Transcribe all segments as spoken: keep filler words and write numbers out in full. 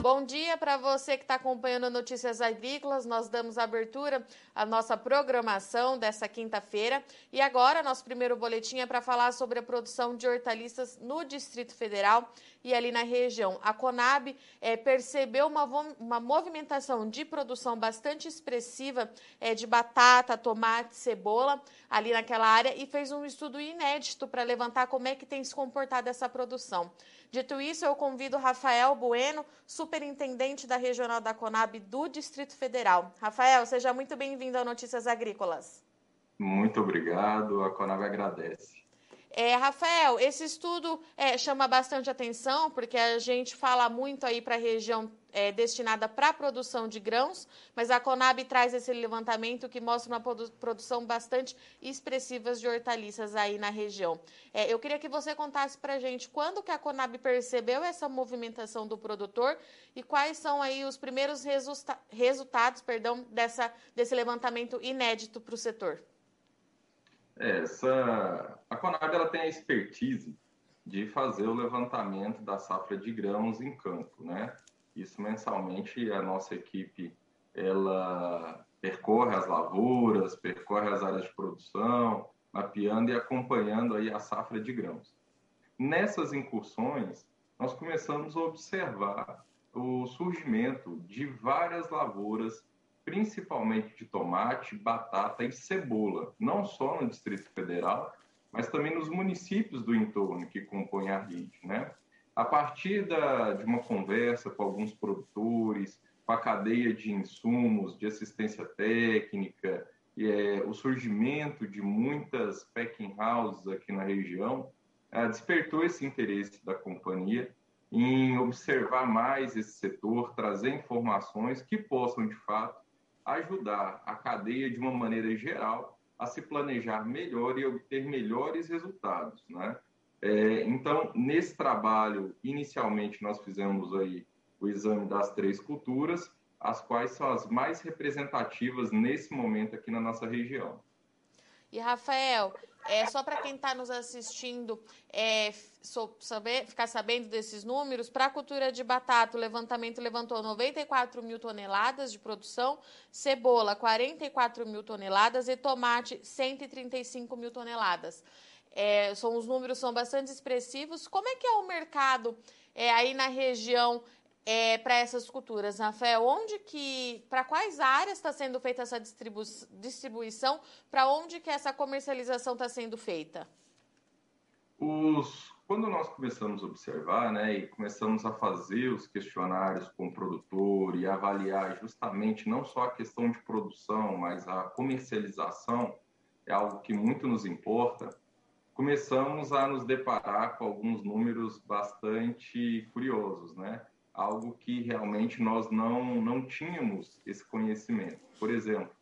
Bom dia para você que está acompanhando Notícias Agrícolas. Nós damos abertura à nossa programação dessa quinta-feira. E agora, nosso primeiro boletim é para falar sobre a produção de hortaliças no Distrito Federal e ali na região. A Conab é, percebeu uma, uma movimentação de produção bastante expressiva é, de batata, tomate, cebola ali naquela área e fez um estudo inédito para levantar como é que tem se comportado essa produção. Dito isso, eu convido Rafael Bueno, superintendente da Regional da Conab do Distrito Federal. Rafael, seja muito bem-vindo ao Notícias Agrícolas. Muito obrigado, a Conab agradece. É, Rafael, esse estudo é, chama bastante atenção, porque a gente fala muito aí para a região é, destinada para a produção de grãos, mas a Conab traz esse levantamento que mostra uma produ produção bastante expressiva de hortaliças aí na região. É, eu queria que você contasse para a gente quando que a Conab percebeu essa movimentação do produtor e quais são aí os primeiros resulta resultados perdão, dessa, desse levantamento inédito para o setor. Essa, a Conab ela tem a expertise de fazer o levantamento da safra de grãos em campo, né? Isso mensalmente a nossa equipe ela percorre as lavouras, percorre as áreas de produção, mapeando e acompanhando aí a safra de grãos. Nessas incursões, nós começamos a observar o surgimento de várias lavouras, principalmente de tomate, batata e cebola, não só no Distrito Federal, mas também nos municípios do entorno que compõem a rede, né? A partir da, de uma conversa com alguns produtores, com a cadeia de insumos, de assistência técnica, e, é, o surgimento de muitas packing houses aqui na região, é, despertou esse interesse da companhia em observar mais esse setor, trazer informações que possam, de fato, ajudar a cadeia de uma maneira geral a se planejar melhor e obter melhores resultados, né? É, então, nesse trabalho, inicialmente nós fizemos aí o exame das três culturas, as quais são as mais representativas nesse momento aqui na nossa região. E, Rafael, é, só para quem está nos assistindo é, so, saber, ficar sabendo desses números, para a cultura de batata, o levantamento levantou noventa e quatro mil toneladas de produção, cebola, quarenta e quatro mil toneladas e tomate, cento e trinta e cinco mil toneladas. É, são, os números são bastante expressivos. Como é que é o mercado é, aí na região é, para essas culturas, Rafael? Onde que, para quais áreas está sendo feita essa distribu distribuição? Para onde que essa comercialização está sendo feita? Os, quando nós começamos a observar, né, e começamos a fazer os questionários com o produtor e avaliar justamente não só a questão de produção, mas a comercialização, é algo que muito nos importa, começamos a nos deparar com alguns números bastante curiosos, né? Algo que realmente nós não, não tínhamos esse conhecimento. Por exemplo,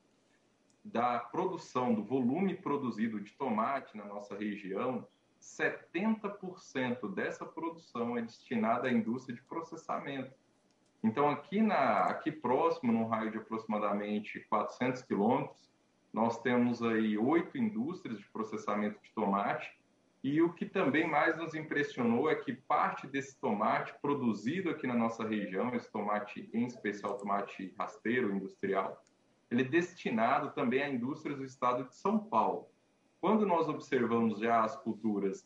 da produção, do volume produzido de tomate na nossa região, setenta por cento dessa produção é destinada à indústria de processamento. Então, aqui, na, aqui próximo, num raio de aproximadamente quatrocentos quilômetros, nós temos aí oito indústrias de processamento de tomate, e o que também mais nos impressionou é que parte desse tomate produzido aqui na nossa região, esse tomate em especial tomate rasteiro industrial, ele é destinado também a indústrias do estado de São Paulo. Quando nós observamos já as culturas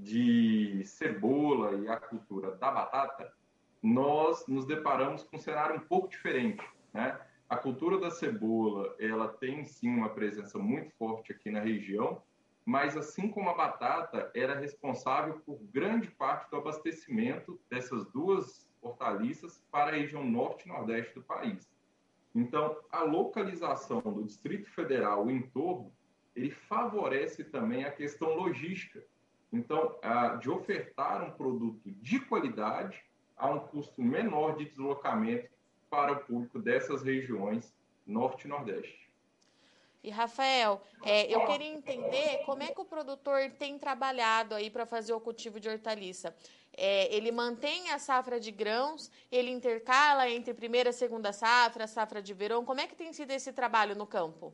de cebola e a cultura da batata, nós nos deparamos com um cenário um pouco diferente, né? A cultura da cebola, ela tem sim uma presença muito forte aqui na região, mas assim como a batata, era responsável por grande parte do abastecimento dessas duas hortaliças para a região norte e nordeste do país. Então, a localização do Distrito Federal, o entorno, ele favorece também a questão logística. Então, de ofertar um produto de qualidade a um custo menor de deslocamento para o público dessas regiões norte e nordeste. E, Rafael, é, eu queria entender como é que o produtor tem trabalhado aí para fazer o cultivo de hortaliça. É, ele mantém a safra de grãos, ele intercala entre primeira e segunda safra, safra de verão. Como é que tem sido esse trabalho no campo?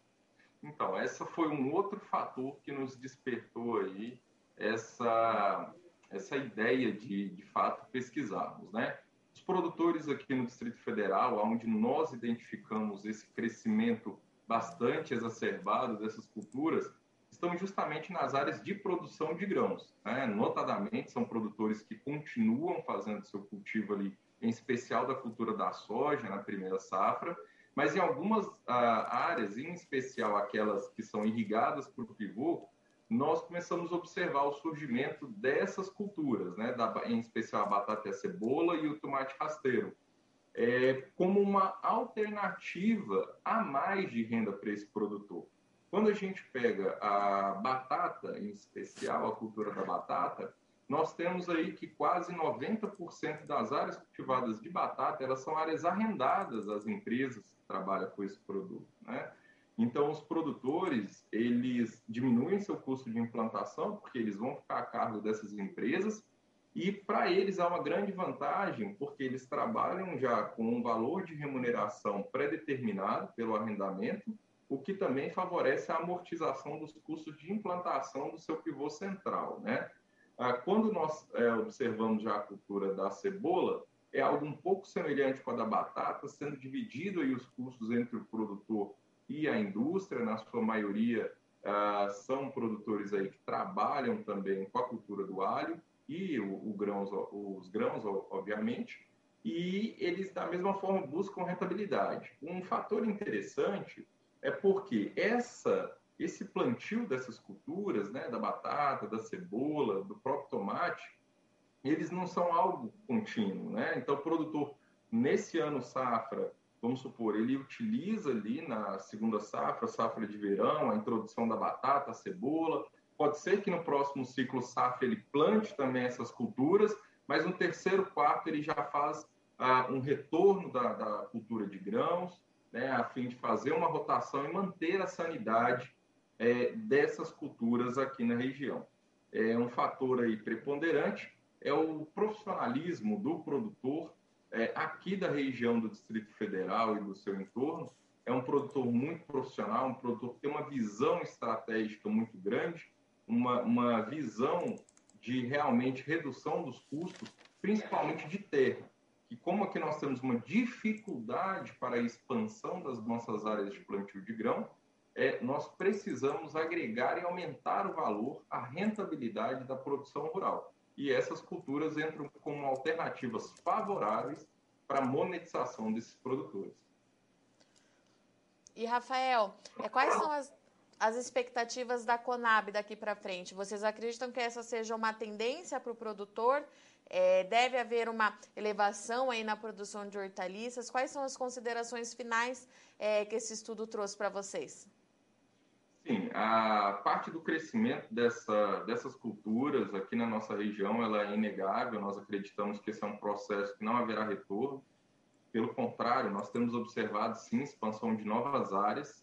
Então, essa foi um outro fator que nos despertou aí essa, essa ideia de, de fato, pesquisarmos, né? Os produtores aqui no Distrito Federal, onde nós identificamos esse crescimento bastante exacerbado dessas culturas, estão justamente nas áreas de produção de grãos, né? Notadamente, são produtores que continuam fazendo seu cultivo ali, em especial da cultura da soja, na primeira safra, mas em algumas ah, áreas, em especial aquelas que são irrigadas por pivô, nós começamos a observar o surgimento dessas culturas, né? Da, em especial a batata e a cebola e o tomate rasteiro, é, como uma alternativa a mais de renda para esse produtor. Quando a gente pega a batata, em especial a cultura da batata, nós temos aí que quase noventa por cento das áreas cultivadas de batata, elas são áreas arrendadas às empresas que trabalham com esse produto, né? Então, os produtores, eles diminuem seu custo de implantação, porque eles vão ficar a cargo dessas empresas, e para eles há uma grande vantagem, porque eles trabalham já com um valor de remuneração pré-determinado pelo arrendamento, o que também favorece a amortização dos custos de implantação do seu pivô central, né? Quando nós é, observamos já a cultura da cebola, é algo um pouco semelhante com a da batata, sendo dividido aí os custos entre o produtor e a indústria, na sua maioria ah, são produtores aí que trabalham também com a cultura do alho e o, o grãos, os grãos, obviamente, e eles, da mesma forma, buscam rentabilidade. Um fator interessante é porque essa, esse plantio dessas culturas, né, da batata, da cebola, do próprio tomate, eles não são algo contínuo, né? Então, o produtor, nesse ano safra, vamos supor, ele utiliza ali na segunda safra, safra de verão, a introdução da batata, a cebola. Pode ser que no próximo ciclo safra ele plante também essas culturas, mas no terceiro, quarto, ele já faz ah, um retorno da, da cultura de grãos, né, a fim de fazer uma rotação e manter a sanidade é, dessas culturas aqui na região. É um fator aí preponderante, é o profissionalismo do produtor é, aqui da região do Distrito Federal e do seu entorno. É um produtor muito profissional, um produtor que tem uma visão estratégica muito grande, uma, uma visão de realmente redução dos custos, principalmente de terra. E como aqui nós temos uma dificuldade para a expansão das nossas áreas de plantio de grão, é, nós precisamos agregar e aumentar o valor, a rentabilidade da produção rural. E essas culturas entram como alternativas favoráveis para a monetização desses produtores. E, Rafael, é, quais são as, as expectativas da Conab daqui para frente? Vocês acreditam que essa seja uma tendência para o produtor? É, deve haver uma elevação aí na produção de hortaliças? Quais são as considerações finais é, que esse estudo trouxe para vocês? Sim, a parte do crescimento dessa, dessas culturas aqui na nossa região, ela é inegável. Nós acreditamos que esse é um processo que não haverá retorno. Pelo contrário, nós temos observado, sim, expansão de novas áreas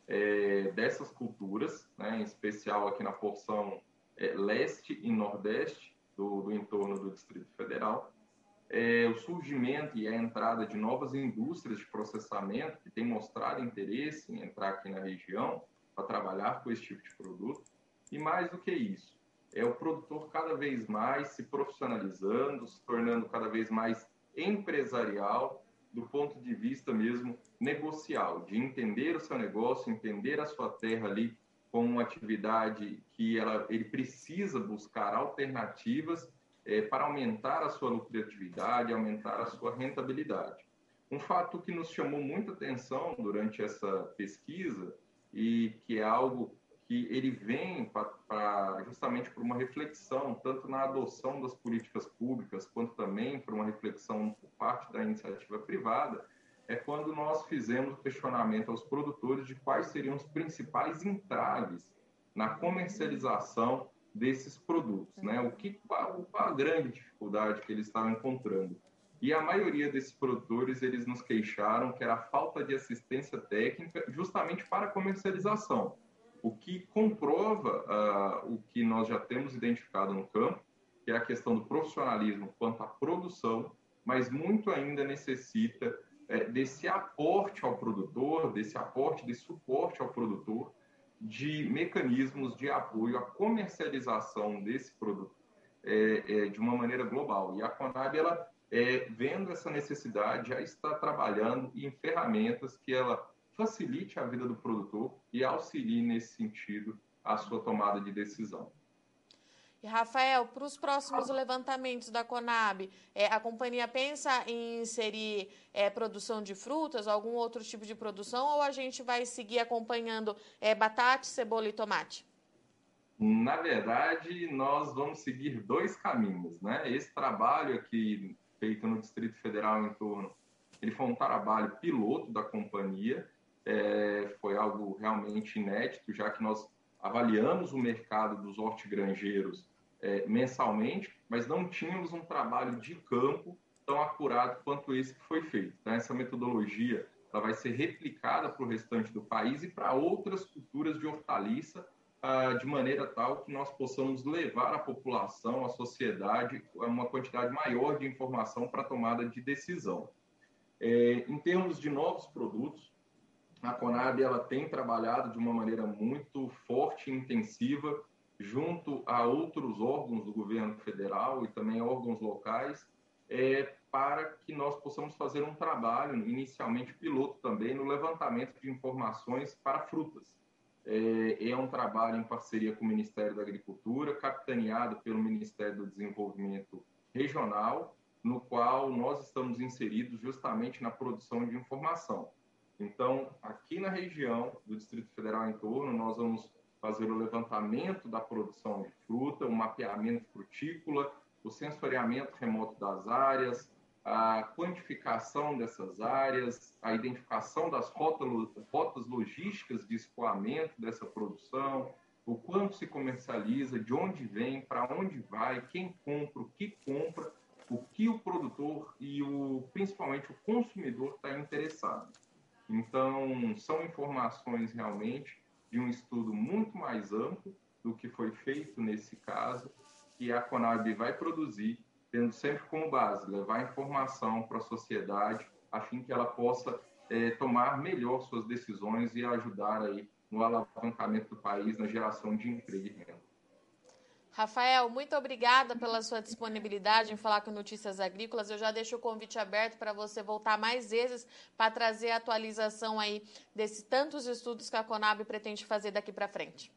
é, dessas culturas, né, em especial aqui na porção é, leste e nordeste do, do entorno do Distrito Federal. É, o surgimento e a entrada de novas indústrias de processamento que têm mostrado interesse em entrar aqui na região para trabalhar com esse tipo de produto. E mais do que isso, é o produtor cada vez mais se profissionalizando, se tornando cada vez mais empresarial, do ponto de vista mesmo negocial, de entender o seu negócio, entender a sua terra ali como uma atividade que ela, ele precisa buscar alternativas é, para aumentar a sua lucratividade, aumentar a sua rentabilidade. Um fato que nos chamou muita atenção durante essa pesquisa e que é algo que ele vem pra, pra, justamente por uma reflexão, tanto na adoção das políticas públicas, quanto também por uma reflexão por parte da iniciativa privada, é quando nós fizemos o questionamento aos produtores de quais seriam os principais entraves na comercialização desses produtos, né? O que, qual, qual a grande dificuldade que eles estavam encontrando. E a maioria desses produtores, eles nos queixaram que era a falta de assistência técnica justamente para a comercialização, o que comprova uh, o que nós já temos identificado no campo, que é a questão do profissionalismo quanto à produção, mas muito ainda necessita é, desse aporte ao produtor, desse aporte, desse suporte ao produtor, de mecanismos de apoio à comercialização desse produto é, é, de uma maneira global. E a Conab, ela é, vendo essa necessidade, já está trabalhando em ferramentas que ela facilite a vida do produtor e auxilie nesse sentido a sua tomada de decisão. E, Rafael, para os próximos levantamentos da Conab, é, a companhia pensa em inserir é, produção de frutas, algum outro tipo de produção, ou a gente vai seguir acompanhando é, batata, cebola e tomate? Na verdade, nós vamos seguir dois caminhos, né? Esse trabalho aqui feito no Distrito Federal em torno, ele foi um trabalho piloto da companhia, é, foi algo realmente inédito, já que nós avaliamos o mercado dos hortigranjeiros é, mensalmente, mas não tínhamos um trabalho de campo tão acurado quanto esse que foi feito. Então, essa metodologia ela vai ser replicada para o restante do país e para outras culturas de hortaliça, de maneira tal que nós possamos levar a população, a sociedade, a uma quantidade maior de informação para a tomada de decisão. É, em termos de novos produtos, a Conab ela tem trabalhado de uma maneira muito forte e intensiva junto a outros órgãos do governo federal e também órgãos locais, é, para que nós possamos fazer um trabalho, inicialmente piloto também, no levantamento de informações para frutas. É, é um trabalho em parceria com o Ministério da Agricultura, capitaneado pelo Ministério do Desenvolvimento Regional, no qual nós estamos inseridos justamente na produção de informação. Então, aqui na região do Distrito Federal em torno, nós vamos fazer o levantamento da produção de fruta, o mapeamento frutícola, o sensoriamento remoto das áreas, a quantificação dessas áreas, a identificação das rotas, rotas logísticas de escoamento dessa produção, o quanto se comercializa, de onde vem, para onde vai, quem compra, o que compra, o que o produtor e o, principalmente o consumidor está interessado. Então, são informações realmente de um estudo muito mais amplo do que foi feito nesse caso, que a Conab vai produzir, tendo sempre como base levar informação para a sociedade, a fim que ela possa é, tomar melhor suas decisões e ajudar aí no alavancamento do país, na geração de emprego e renda. Rafael, muito obrigada pela sua disponibilidade em falar com Notícias Agrícolas. Eu já deixo o convite aberto para você voltar mais vezes para trazer a atualização aí desses tantos estudos que a Conab pretende fazer daqui para frente.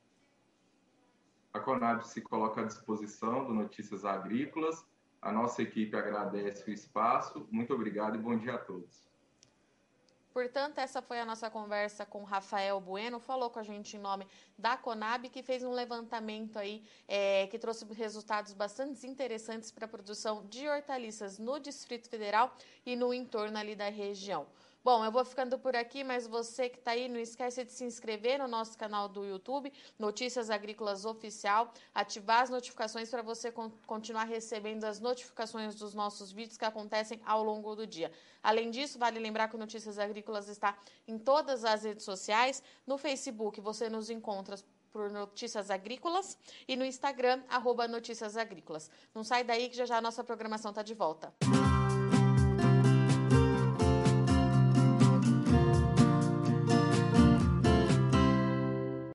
A Conab se coloca à disposição do Notícias Agrícolas. A nossa equipe agradece o espaço. Muito obrigado e bom dia a todos. Portanto, essa foi a nossa conversa com Rafael Bueno, falou com a gente em nome da Conab, que fez um levantamento aí, é, que trouxe resultados bastante interessantes para a produção de hortaliças no Distrito Federal e no entorno ali da região. Bom, eu vou ficando por aqui, mas você que está aí, não esquece de se inscrever no nosso canal do YouTube, Notícias Agrícolas Oficial, ativar as notificações para você con- continuar recebendo as notificações dos nossos vídeos que acontecem ao longo do dia. Além disso, vale lembrar que o Notícias Agrícolas está em todas as redes sociais. No Facebook você nos encontra por Notícias Agrícolas e no Instagram, arroba Notícias Agrícolas. Não sai daí que já já a nossa programação está de volta.